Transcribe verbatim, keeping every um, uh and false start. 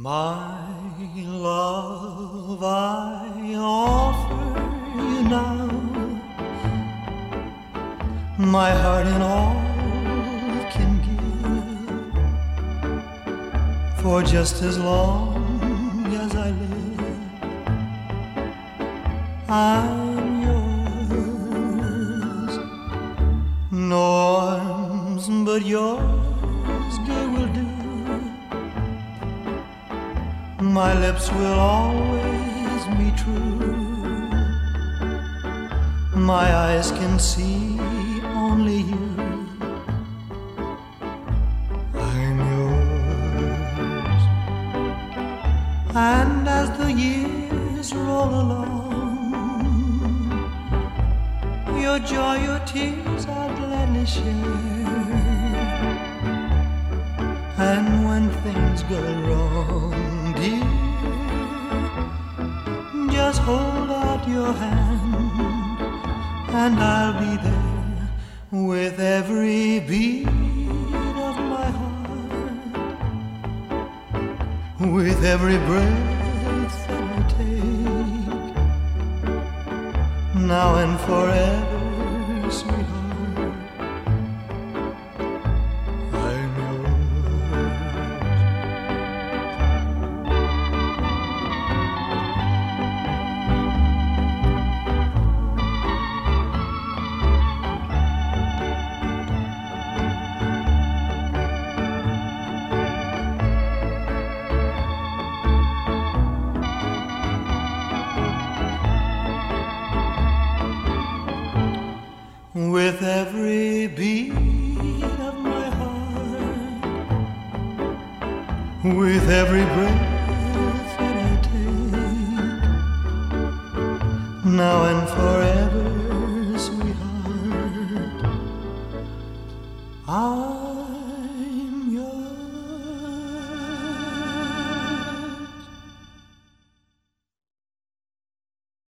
My love, I offer you now my heart and all it can give. For just as long as I live, I'm yours. No arms but yours, dear, will do. My lips will always be true. My eyes can see only you. I'm yours. And as the years roll along, your joy, your tears I'll gladly share. And when things go wrong, dear, just hold out your hand, and I'll be there with every beat of my heart, with every breath that I take, now and forever, sweetheart. With every beat of my heart, with every breath that I take, now and forever, sweetheart, I